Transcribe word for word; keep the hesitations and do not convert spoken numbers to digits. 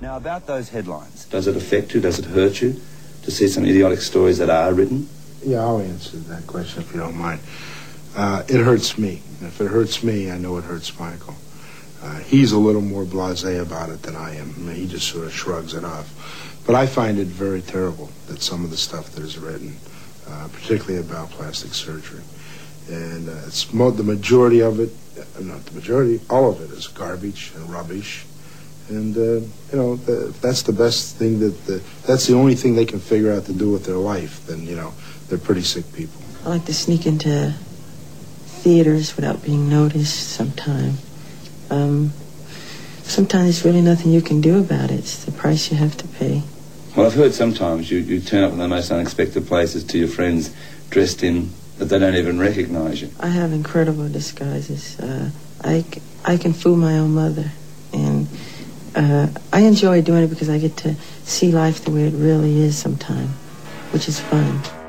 Now, about those headlines. Does it affect you? Does it hurt you to see some idiotic stories that are written? Yeah, I'll answer that question if you don't mind. Uh, it hurts me. If it hurts me, I know it hurts Michael. Uh, he's a little more blasé about it than I am. I mean, he just sort of shrugs it off. But I find it very terrible that some of the stuff that is written, uh, particularly about plastic surgery, and uh, it's mo- the majority of it, uh, not the majority, all of it is garbage and rubbish. And, uh, you know, the, if that's the best thing that, the, that's the only thing they can figure out to do with their life, then, you know, they're pretty sick people. I like to sneak into theaters without being noticed sometime. Um, sometimes there's really nothing you can do about it. It's the price you have to pay. Well, I've heard sometimes you, you turn up in the most unexpected places to your friends dressed in that they don't even recognize you. I have incredible disguises. Uh, I, c- I can fool my own mother. And uh, I enjoy doing it because I get to see life the way it really is sometime, which is fun.